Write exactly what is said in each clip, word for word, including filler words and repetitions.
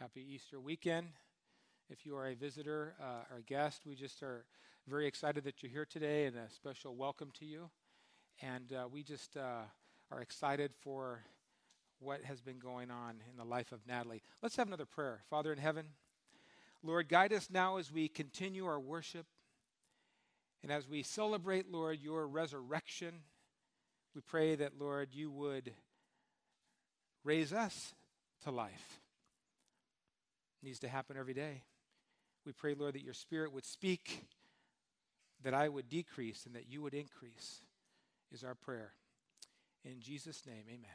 Happy Easter weekend. If you are a visitor uh, or a guest, we just are very excited that you're here today, and a special welcome to you. And uh, we just uh, are excited for what has been going on in the life of Natalie. Let's have another prayer. Father in heaven, Lord, guide us now as we continue our worship. And as we celebrate, Lord, your resurrection, we pray that, Lord, you would raise us to life. It needs to happen every day. We pray, Lord, that your Spirit would speak, that I would decrease, and that you would increase, is our prayer. In Jesus' name, amen.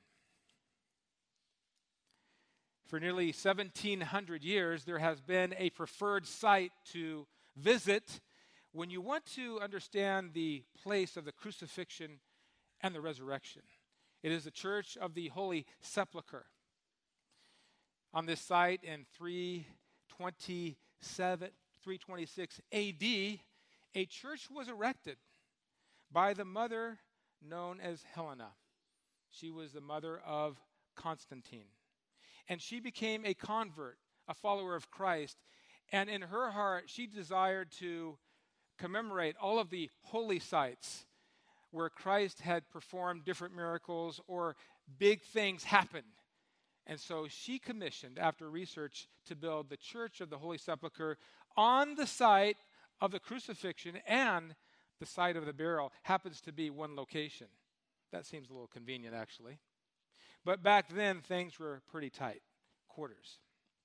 For nearly seventeen hundred years, there has been a preferred site to visit when you want to understand the place of the crucifixion and the resurrection. It is the Church of the Holy Sepulchre. On this site in three twenty-seven, three twenty-six A D, a church was erected by the mother known as Helena. She was the mother of Constantine. And she became a convert, a follower of Christ. And in her heart, she desired to commemorate all of the holy sites where Christ had performed different miracles or big things happened. And so she commissioned, after research, to build the Church of the Holy Sepulchre on the site of the crucifixion, and the site of the burial happens to be one location. That seems a little convenient, actually. But back then, things were pretty tight quarters.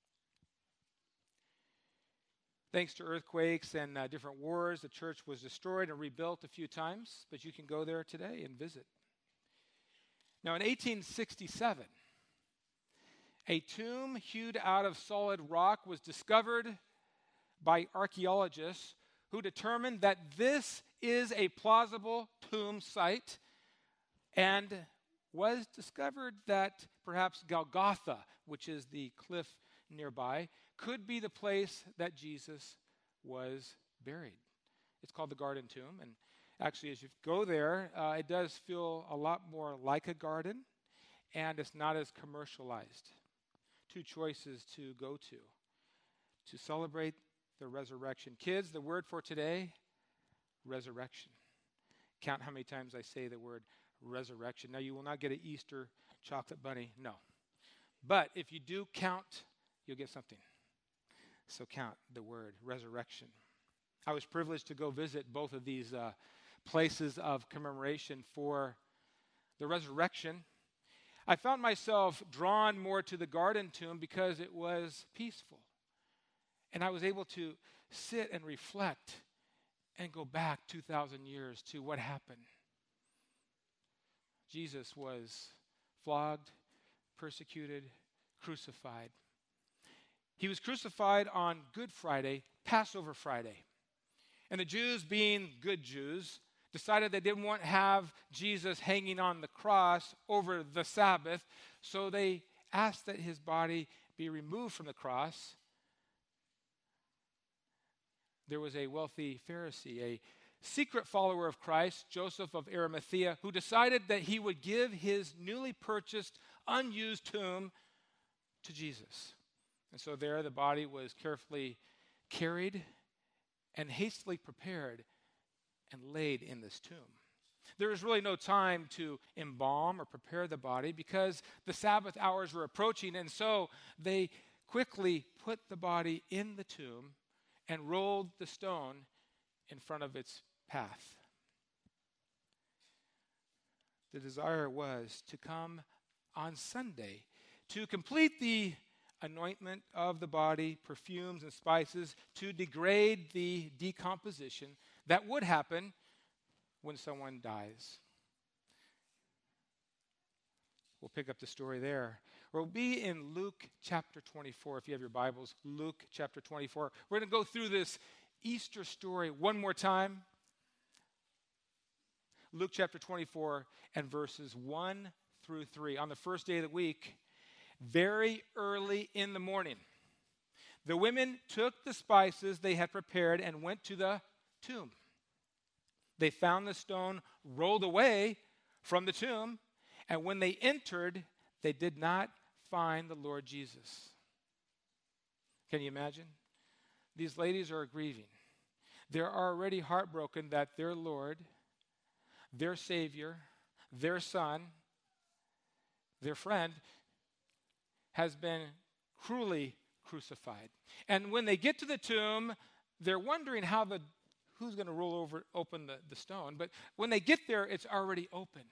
Thanks to earthquakes and uh, different wars, the church was destroyed and rebuilt a few times, but you can go there today and visit. Now, in eighteen sixty-seven, a tomb hewed out of solid rock was discovered by archaeologists who determined that this is a plausible tomb site, and was discovered that perhaps Golgotha, which is the cliff nearby, could be the place that Jesus was buried. It's called the Garden Tomb, and actually as you go there, uh, it does feel a lot more like a garden, and it's not as commercialized. Two choices to go to to celebrate the resurrection. Kids, the word for today, resurrection. Count how many times I say the word resurrection. Now, you will not get an Easter chocolate bunny, no. But if you do count, you'll get something. So count the word resurrection. I was privileged to go visit both of these uh, places of commemoration for the resurrection. I found myself drawn more to the Garden Tomb because it was peaceful. And I was able to sit and reflect and go back two thousand years to what happened. Jesus was flogged, persecuted, crucified. He was crucified on Good Friday, Passover Friday. And the Jews, being good Jews, decided they didn't want to have Jesus hanging on the cross over the Sabbath, so they asked that his body be removed from the cross. There was a wealthy Pharisee, a secret follower of Christ, Joseph of Arimathea, who decided that he would give his newly purchased, unused tomb to Jesus. And so there the body was carefully carried and hastily prepared and laid in this tomb. There was really no time to embalm or prepare the body because the Sabbath hours were approaching, and so they quickly put the body in the tomb and rolled the stone in front of its path. The desire was to come on Sunday to complete the anointment of the body, perfumes and spices, to degrade the decomposition that would happen when someone dies. We'll pick up the story there. We'll be in Luke chapter twenty-four, if you have your Bibles. Luke chapter twenty-four. We're going to go through this Easter story one more time. Luke chapter twenty-four and verses one through three. On the first day of the week, very early in the morning, the women took the spices they had prepared and went to the tomb. They found the stone rolled away from the tomb, and when they entered, they did not find the Lord Jesus. Can you imagine? These ladies are grieving. They're already heartbroken that their Lord, their Savior, their Son, their friend, has been cruelly crucified. And when they get to the tomb, they're wondering how the who's going to roll over, open the, the stone. But when they get there, it's already open.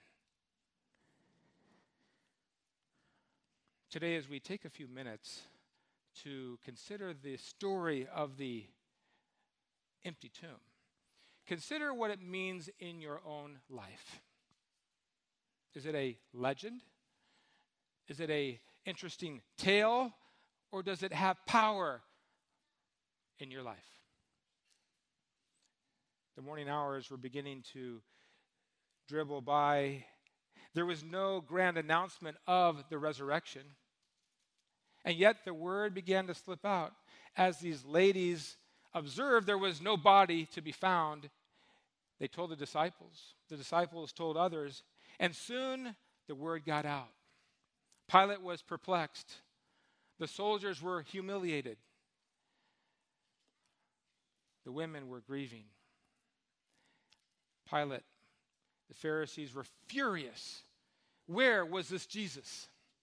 Today, as we take a few minutes to consider the story of the empty tomb, consider what it means in your own life. Is it a legend? Is it a interesting tale? Or does it have power in your life? The morning hours were beginning to dribble by. There was no grand announcement of the resurrection. And yet the word began to slip out. As these ladies observed, there was no body to be found. They told the disciples. The disciples told others. And soon the word got out. Pilate was perplexed. The soldiers were humiliated. The women were grieving. Pilate, the Pharisees were furious. Where was this Jesus?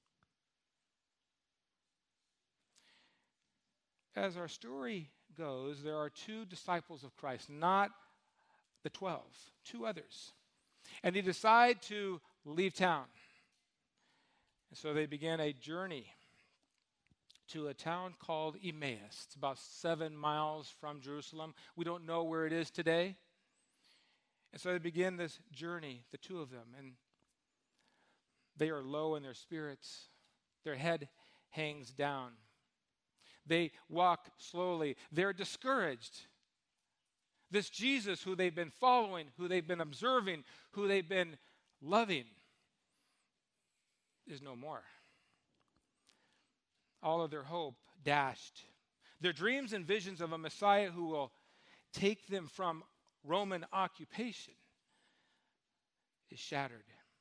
As our story goes, there are two disciples of Christ, not the twelve, two others. And they decide to leave town. And so they began a journey to a town called Emmaus. It's about seven miles from Jerusalem. We don't know where it is today. And so they begin this journey, the two of them, and they are low in their spirits. Their head hangs down. They walk slowly. They're discouraged. This Jesus who they've been following, who they've been observing, who they've been loving, is no more. All of their hope dashed. Their dreams and visions of a Messiah who will take them from Roman occupation is shattered.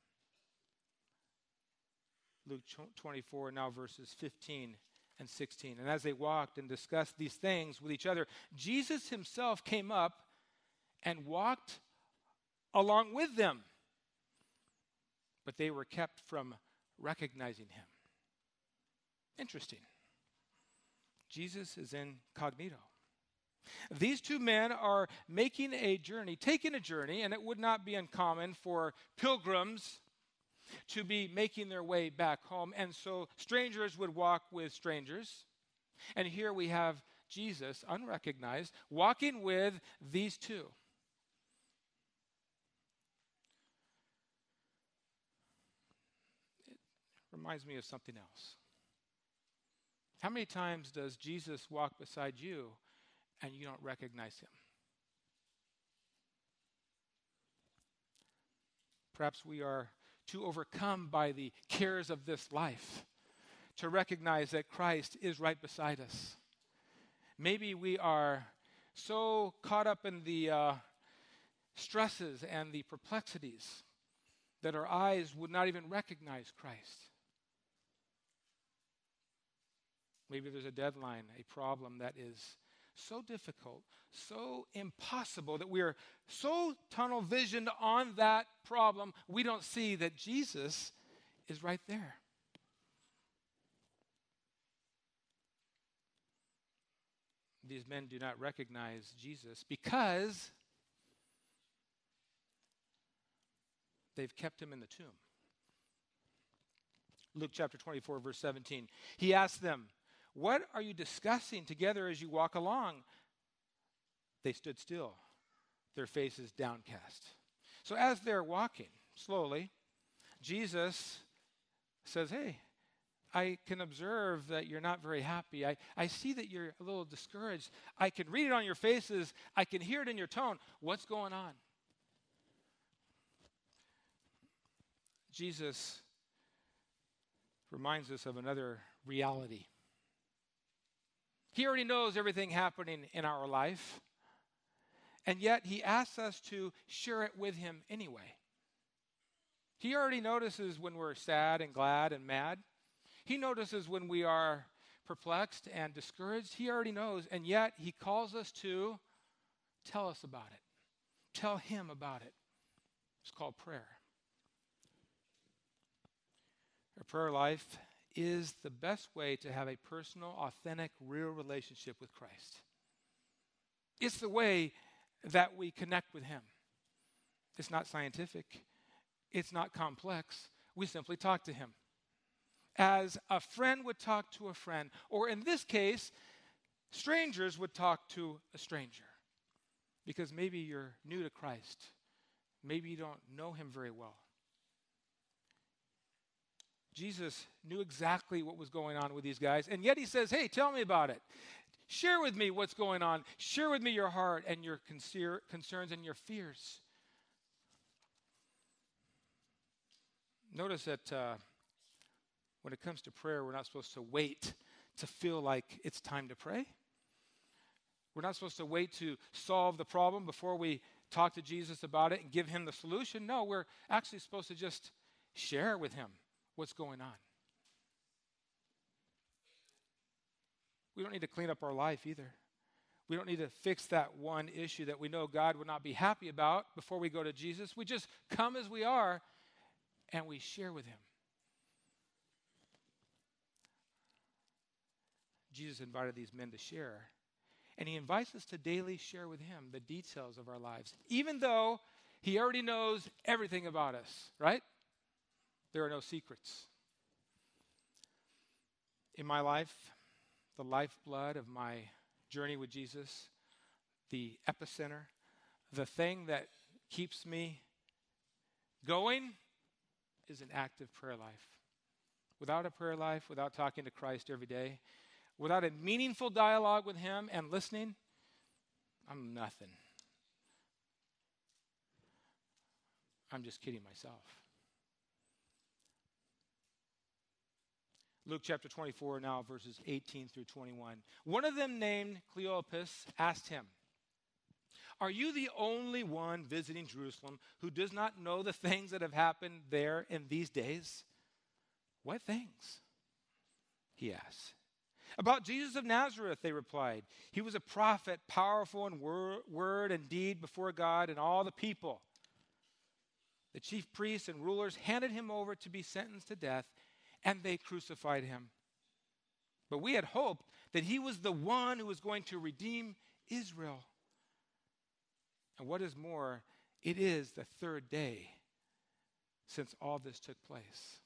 Luke twenty-four, now verses fifteen and sixteen. And as they walked and discussed these things with each other, Jesus himself came up and walked along with them. But they were kept from recognizing him. Interesting. Jesus is incognito. These two men are making a journey, taking a journey, and it would not be uncommon for pilgrims to be making their way back home. And so strangers would walk with strangers. And here we have Jesus, unrecognized, walking with these two. It reminds me of something else. How many times does Jesus walk beside you and you don't recognize him? Perhaps we are too overcome by the cares of this life to recognize that Christ is right beside us. Maybe we are so caught up in the uh, stresses and the perplexities that our eyes would not even recognize Christ. Maybe there's a deadline, a problem that is so difficult, so impossible that we are so tunnel visioned on that problem, we don't see that Jesus is right there. These men do not recognize Jesus because they've kept him in the tomb. Luke chapter twenty-four, verse seventeen. He asked them, "What are you discussing together as you walk along?" They stood still, their faces downcast. So as they're walking slowly, Jesus says, "Hey, I can observe that you're not very happy. I, I see that you're a little discouraged. I can read it on your faces. I can hear it in your tone. What's going on?" Jesus reminds us of another reality. He already knows everything happening in our life, and yet he asks us to share it with him anyway. He already notices when we're sad and glad and mad. He notices when we are perplexed and discouraged, he already knows, and yet he calls us to tell us about it. Tell him about it. It's called prayer. Our prayer life is the best way to have a personal, authentic, real relationship with Christ. It's the way that we connect with him. It's not scientific. It's not complex. We simply talk to him as a friend would talk to a friend, or in this case, strangers would talk to a stranger. Because maybe you're new to Christ. Maybe you don't know him very well. Jesus knew exactly what was going on with these guys, and yet he says, hey, tell me about it. Share with me what's going on. Share with me your heart and your concerns and your fears. Notice that uh, when it comes to prayer, we're not supposed to wait to feel like it's time to pray. We're not supposed to wait to solve the problem before we talk to Jesus about it and give him the solution. No, we're actually supposed to just share with him what's going on. We don't need to clean up our life either. We don't need to fix that one issue that we know God would not be happy about before we go to Jesus. We just come as we are and we share with him. Jesus invited these men to share, and he invites us to daily share with him the details of our lives, even though he already knows everything about us, right? There are no secrets. In my life, the lifeblood of my journey with Jesus, the epicenter, the thing that keeps me going is an active prayer life. Without a prayer life, without talking to Christ every day, without a meaningful dialogue with him and listening, I'm nothing. I'm just kidding myself. Luke chapter twenty-four now, verses eighteen through twenty-one. One of them, named Cleopas, asked him, are you the only one visiting Jerusalem who does not know the things that have happened there in these days? What things? He asked. About Jesus of Nazareth, they replied. He was a prophet, powerful in wor- word and deed before God and all the people. The chief priests and rulers handed him over to be sentenced to death, and they crucified him. But we had hoped that he was the one who was going to redeem Israel. And what is more, it is the third day since all this took place.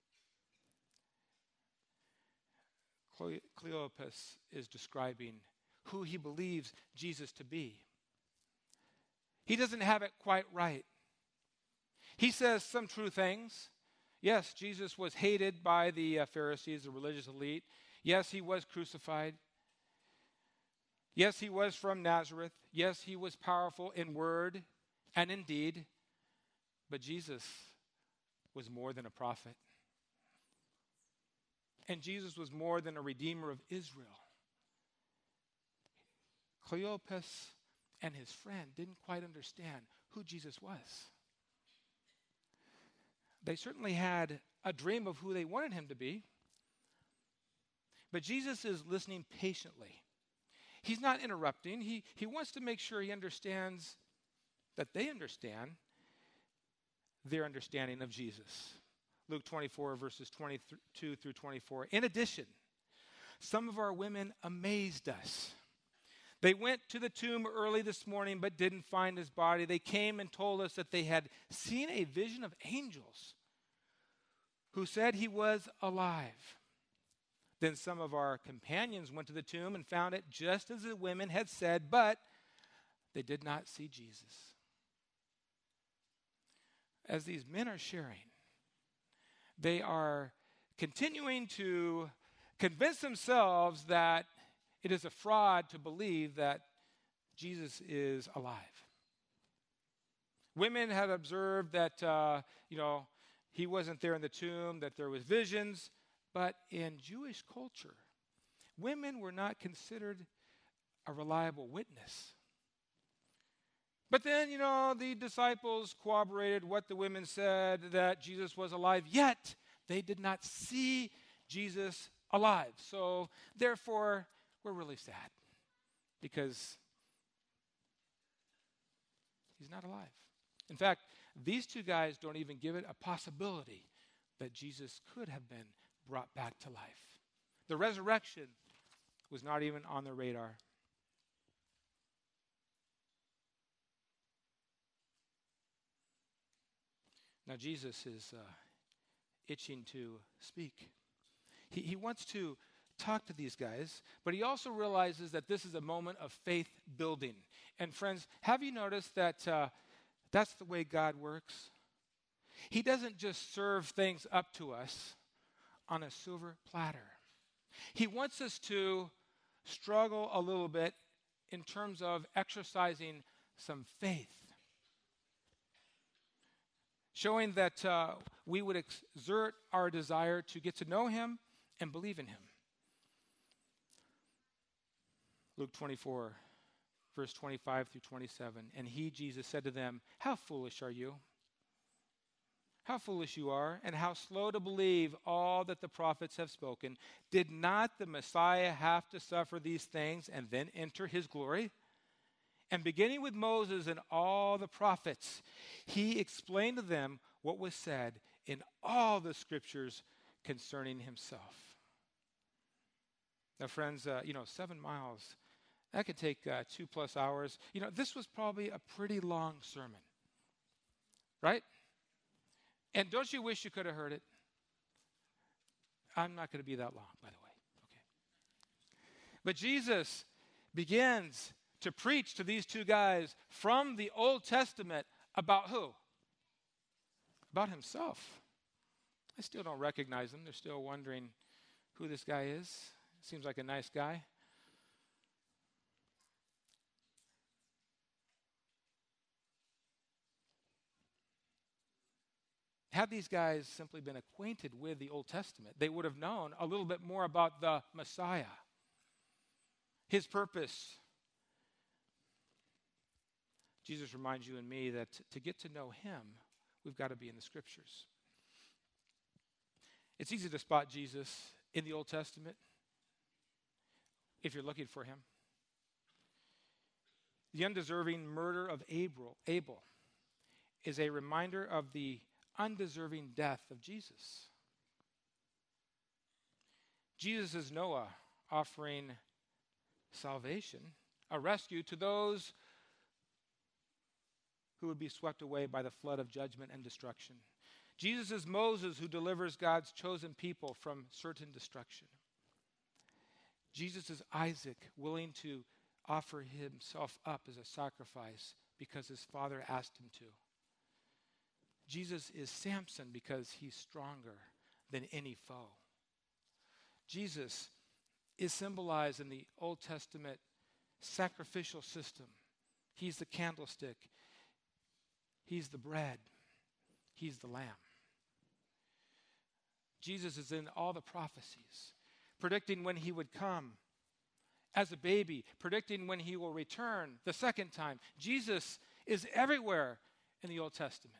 Cleopas is describing who he believes Jesus to be. He doesn't have it quite right. He says some true things. Yes, Jesus was hated by the uh, Pharisees, the religious elite. Yes, he was crucified. Yes, he was from Nazareth. Yes, he was powerful in word and in deed. But Jesus was more than a prophet. And Jesus was more than a redeemer of Israel. Cleopas and his friend didn't quite understand who Jesus was. They certainly had a dream of who they wanted him to be. But Jesus is listening patiently. He's not interrupting. He, he wants to make sure he understands that they understand their understanding of Jesus. Luke twenty-four, verses twenty-two through twenty-four. In addition, some of our women amazed us. They went to the tomb early this morning but didn't find his body. They came and told us that they had seen a vision of angels who said he was alive. Then some of our companions went to the tomb and found it just as the women had said, but they did not see Jesus. As these men are sharing, they are continuing to convince themselves that it is a fraud to believe that Jesus is alive. Women had observed that, uh, you know, he wasn't there in the tomb, that there was visions. But in Jewish culture, women were not considered a reliable witness. But then, you know, the disciples corroborated what the women said, that Jesus was alive, yet they did not see Jesus alive. So therefore, we're really sad because he's not alive. In fact, these two guys don't even give it a possibility that Jesus could have been brought back to life. The resurrection was not even on their radar. Now, Jesus is uh, itching to speak. He, he wants to talk to these guys, but he also realizes that this is a moment of faith building. And friends, have you noticed that uh, that's the way God works? He doesn't just serve things up to us on a silver platter. He wants us to struggle a little bit in terms of exercising some faith, showing that uh, we would exert our desire to get to know him and believe in him. Luke twenty-four, verse twenty-five through twenty-seven. And he, Jesus, said to them, "How foolish are you? How foolish you are, and how slow to believe all that the prophets have spoken. Did not the Messiah have to suffer these things and then enter his glory?" And beginning with Moses and all the prophets, he explained to them what was said in all the scriptures concerning himself. Now, friends, uh, you know, seven miles, that could take uh, two plus hours. You know, this was probably a pretty long sermon, right? And don't you wish you could have heard it? I'm not going to be that long, by the way. Okay. But Jesus begins to preach to these two guys from the Old Testament about who? About himself. I still don't recognize him. They're still wondering who this guy is. Seems like a nice guy. Had these guys simply been acquainted with the Old Testament, they would have known a little bit more about the Messiah, his purpose. Jesus reminds you and me that to get to know him, we've got to be in the scriptures. It's easy to spot Jesus in the Old Testament if you're looking for him. The undeserving murder of Abel, Abel is a reminder of the undeserving death of Jesus. Jesus is Noah offering salvation, a rescue to those who would be swept away by the flood of judgment and destruction. Jesus is Moses who delivers God's chosen people from certain destruction. Jesus is Isaac, willing to offer himself up as a sacrifice because his father asked him to. Jesus is Samson because he's stronger than any foe. Jesus is symbolized in the Old Testament sacrificial system. He's the candlestick. He's the bread. He's the lamb. Jesus is in all the prophecies, predicting when he would come as a baby, predicting when he will return the second time. Jesus is everywhere in the Old Testament.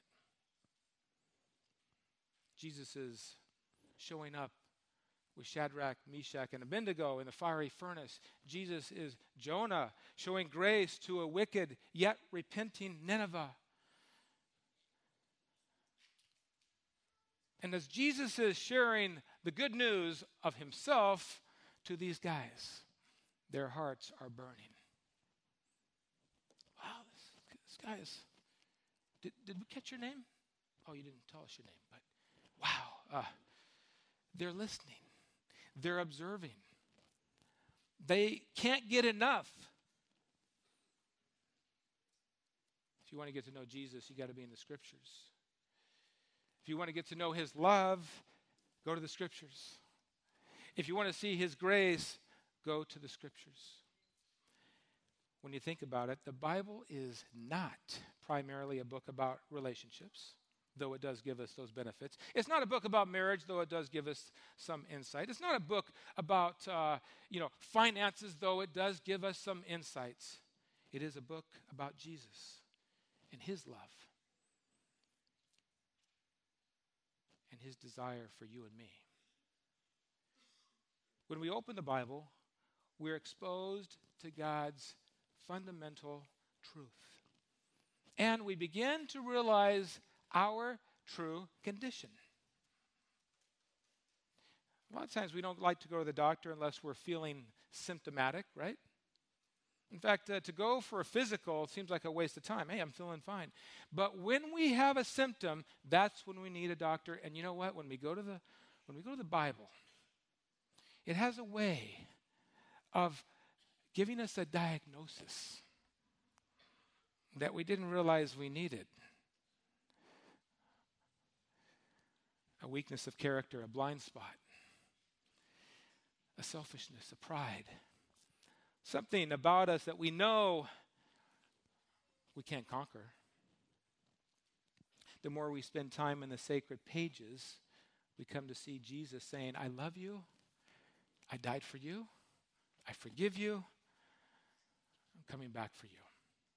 Jesus is showing up with Shadrach, Meshach, and Abednego in the fiery furnace. Jesus is Jonah showing grace to a wicked yet repenting Nineveh. And as Jesus is sharing the good news of himself to these guys, their hearts are burning. Wow, this, this guy is... Did, did we catch your name? Oh, you didn't tell us your name, but wow. Uh, they're listening. They're observing. They can't get enough. If you want to get to know Jesus, you got to be in the scriptures. If you want to get to know his love, go to the scriptures. If you want to see his grace, go to the scriptures. When you think about it, the Bible is not primarily a book about relationships, though it does give us those benefits. It's not a book about marriage, though it does give us some insight. It's not a book about uh, you know, finances, though it does give us some insights. It is a book about Jesus and his love and his desire for you and me. When we open the Bible, we're exposed to God's fundamental truth. And we begin to realize our true condition. A lot of times we don't like to go to the doctor unless we're feeling symptomatic, right? In fact, uh, to go for a physical seems like a waste of time. Hey, I'm feeling fine. But when we have a symptom, that's when we need a doctor. And you know what? When we go to the when we go to the Bible, it has a way of giving us a diagnosis that we didn't realize we needed. A weakness of character, a blind spot, a selfishness, a pride. Something about us that we know we can't conquer. The more we spend time in the sacred pages, we come to see Jesus saying, I love you, I died for you, I forgive you, I'm coming back for you.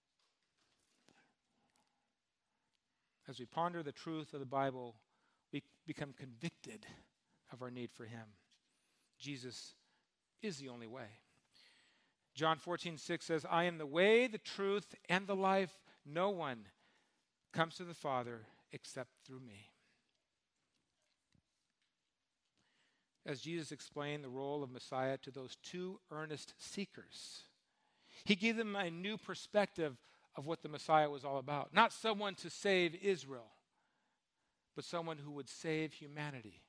As we ponder the truth of the Bible, we become convicted of our need for him. Jesus is the only way. John fourteen six says, I am the way, the truth, and the life. No one comes to the Father except through me. As Jesus explained the role of Messiah to those two earnest seekers, he gave them a new perspective of what the Messiah was all about. Not someone to save Israel, but someone who would save humanity.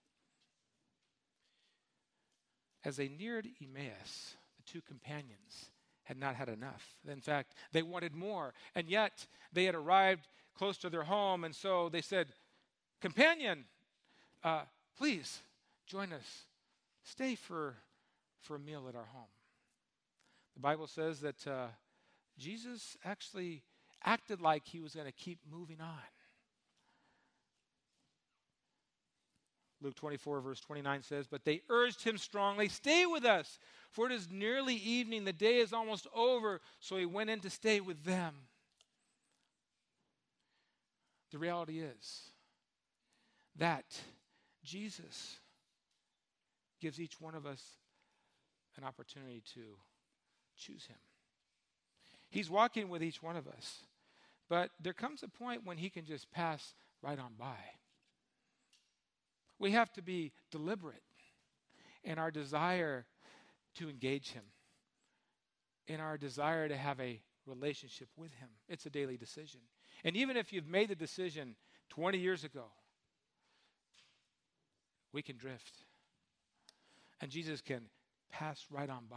As they neared Emmaus, the two companions had not had enough. In fact, they wanted more. And yet, they had arrived close to their home, and so they said, companion, uh, please join us. Stay for, for a meal at our home. The Bible says that uh, Jesus actually acted like he was going to keep moving on. Luke twenty-four, verse twenty-nine says, but they urged him strongly, stay with us, for it is nearly evening, the day is almost over. So he went in to stay with them. The reality is that Jesus gives each one of us an opportunity to choose him. He's walking with each one of us, but there comes a point when he can just pass right on by. We have to be deliberate in our desire to engage him, in our desire to have a relationship with him. It's a daily decision. And even if you've made the decision twenty years ago, we can drift. And Jesus can pass right on by.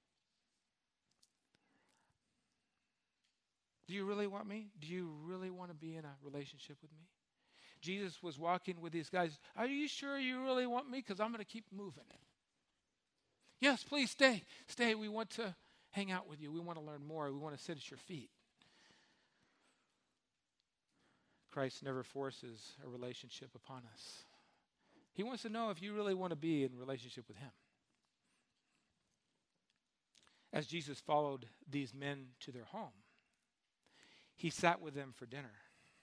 Do you really want me? Do you really want to be in a relationship with me? Jesus was walking with these guys. Are you sure you really want me? Because I'm going to keep moving. Yes, please stay. Stay. We want to hang out with you. We want to learn more. We want to sit at your feet. Christ never forces a relationship upon us. He wants to know if you really want to be in relationship with him. As Jesus followed these men to their home, he sat with them for dinner.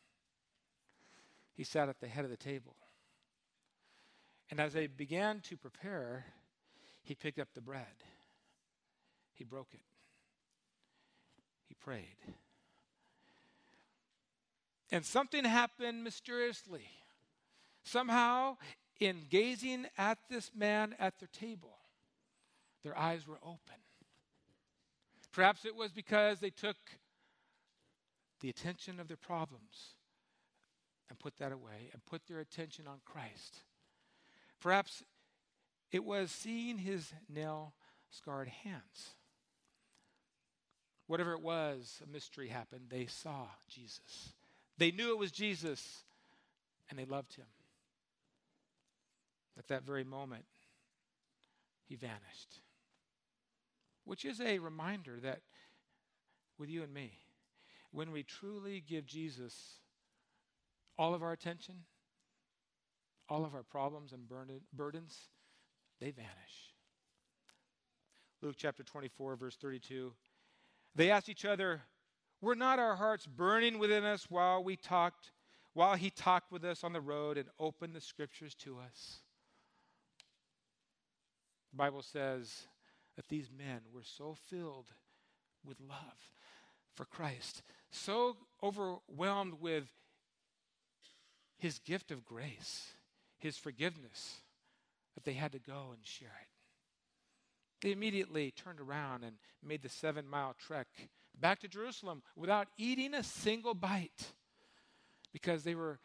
He sat at the head of the table. And as they began to prepare, he picked up the bread. He broke it. He prayed. And something happened mysteriously. Somehow, in gazing at this man at their table, their eyes were open. Perhaps it was because they took the attention of their problems and put that away and put their attention on Christ. Perhaps it was seeing his nail-scarred hands. Whatever it was, a mystery happened. They saw Jesus. They knew it was Jesus, and they loved him. At that very moment, he vanished. Which is a reminder that with you and me, when we truly give Jesus all of our attention, all of our problems and burdens, they vanish. Luke chapter twenty-four, verse thirty-two. They asked each other, were not our hearts burning within us while we talked, while he talked with us on the road and opened the scriptures to us? The Bible says that these men were so filled with love for Christ, so overwhelmed with his gift of grace, his forgiveness, that they had to go and share it. They immediately turned around and made the seven-mile trek back to Jerusalem without eating a single bite because they were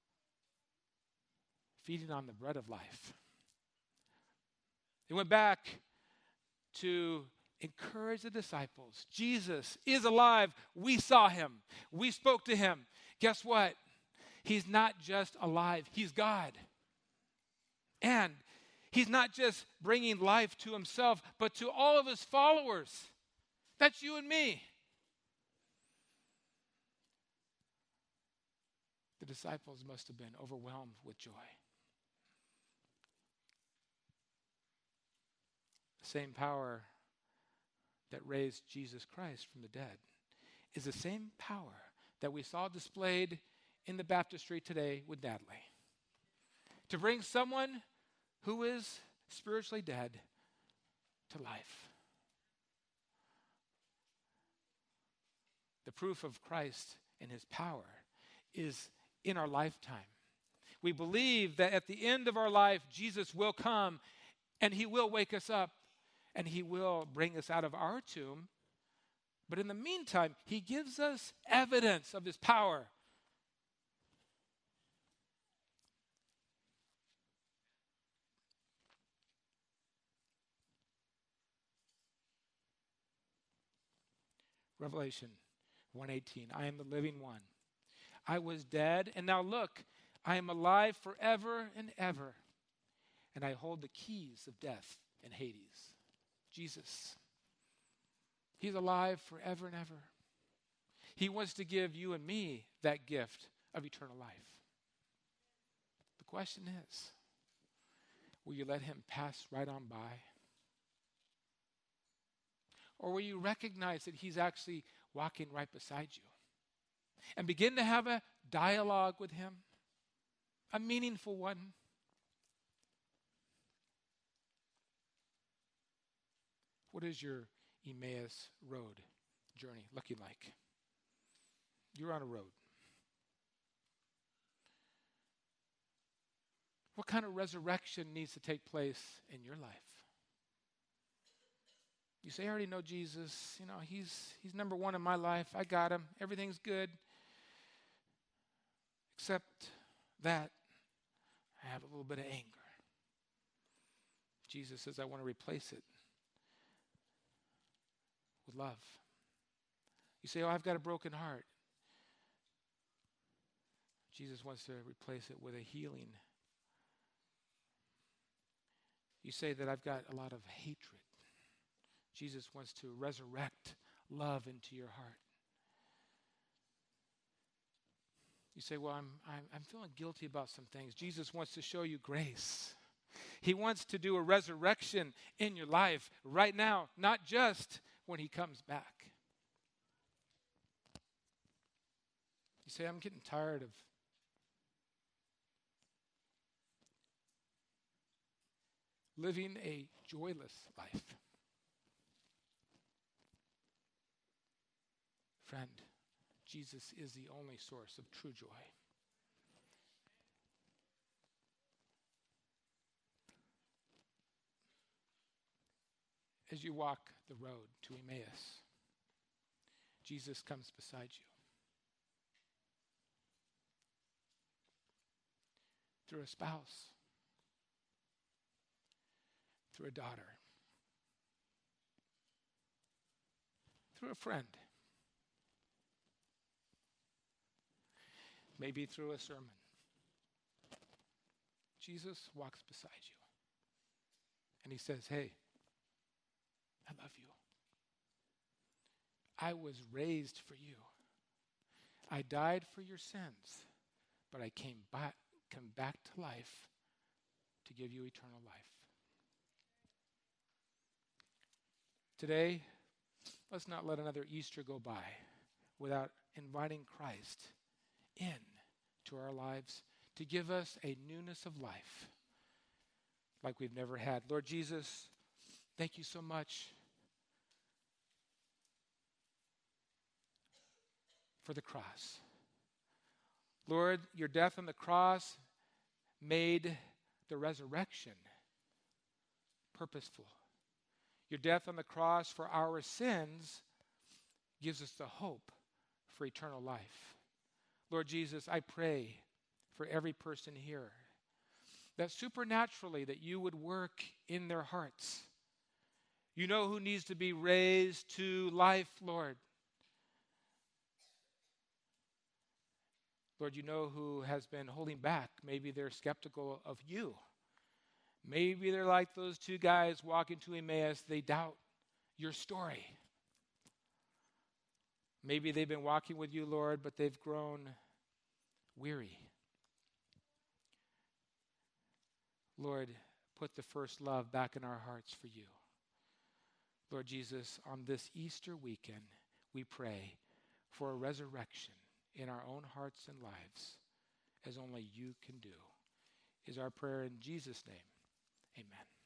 feeding on the bread of life. They went back to encourage the disciples. Jesus is alive. We saw him. We spoke to him. Guess what? He's not just alive. He's God. And he's not just bringing life to himself, but to all of his followers. That's you and me. The disciples must have been overwhelmed with joy. The same power that raised Jesus Christ from the dead is the same power that we saw displayed in the baptistry today with Natalie. To bring someone who is spiritually dead to life. The proof of Christ and his power is in our lifetime. We believe that at the end of our life, Jesus will come and he will wake us up and he will bring us out of our tomb. But in the meantime, he gives us evidence of his power. Revelation one eighteen, I am the living one. I was dead, and now look, I am alive forever and ever, and I hold the keys of death and Hades. Jesus, he's alive forever and ever. He wants to give you and me that gift of eternal life. The question is, will you let him pass right on by? Or will you recognize that he's actually walking right beside you and begin to have a dialogue with him, a meaningful one? What is your Emmaus road journey looking like? You're on a road. What kind of resurrection needs to take place in your life? You say, I already know Jesus. You know, he's he's number one in my life. I got him. Everything's good. Except that I have a little bit of anger. Jesus says, I want to replace it with love. You say, oh, I've got a broken heart. Jesus wants to replace it with a healing. You say that I've got a lot of hatred. Jesus wants to resurrect love into your heart. You say, well, I'm, I'm, I'm feeling guilty about some things. Jesus wants to show you grace. He wants to do a resurrection in your life right now, not just when he comes back. You say, I'm getting tired of living a joyless life. Friend, Jesus is the only source of true joy. As you walk the road to Emmaus, Jesus comes beside you. Through a spouse, through a daughter, through a friend, maybe through a sermon. Jesus walks beside you. And he says, hey, I love you. I was raised for you. I died for your sins, but I came back, come back to life to give you eternal life. Today, let's not let another Easter go by without inviting Christ in to our lives to give us a newness of life. like we've never had. Lord Jesus, thank you so much for the cross. Lord, your death on the cross made the resurrection purposeful. Your death on the cross for our sins gives us the hope for eternal life. Lord Jesus, I pray for every person here that supernaturally that you would work in their hearts. You know who needs to be raised to life, Lord. Lord, you know who has been holding back. Maybe they're skeptical of you. Maybe they're like those two guys walking to Emmaus. They doubt your story. Maybe they've been walking with you, Lord, but they've grown weary. Lord, put the first love back in our hearts for you. Lord Jesus, on this Easter weekend, we pray for a resurrection in our own hearts and lives, as only you can do, is our prayer in Jesus' name. Amen.